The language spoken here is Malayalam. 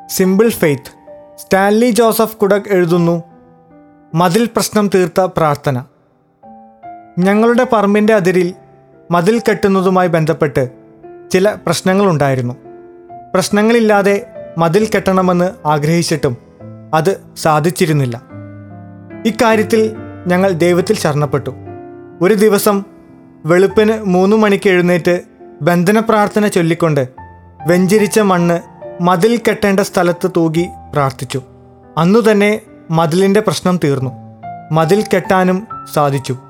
Simple faith. സ്റ്റാൻലി ജോസഫ് കുടക് എഴുതുന്നു, മതിൽ പ്രശ്നം തീർത്ത പ്രാർത്ഥന. ഞങ്ങളുടെ പറമ്പിൻ്റെ അതിരിൽ മതിൽ കെട്ടുന്നതുമായി ബന്ധപ്പെട്ട് ചില പ്രശ്നങ്ങളുണ്ടായിരുന്നു. പ്രശ്നങ്ങളില്ലാതെ മതിൽ കെട്ടണമെന്ന് ആഗ്രഹിച്ചിട്ടും അത് സാധിച്ചിരുന്നില്ല. ഇക്കാര്യത്തിൽ ഞങ്ങൾ ദൈവത്തിൽ ശരണപ്പെട്ടു. ഒരു ദിവസം വെളുപ്പിന് 3 മണിക്ക് എഴുന്നേറ്റ് ബന്ധന പ്രാർത്ഥന ചൊല്ലിക്കൊണ്ട് വെഞ്ചരിച്ച മണ്ണ് മതിൽ കെട്ടേണ്ട സ്ഥലത്ത് തൂകി പ്രാർത്ഥിച്ചു. അന്നുതന്നെ മതിലിൻ്റെ പ്രശ്നം തീർന്നു. മതിൽ കെട്ടാനും സാധിച്ചു.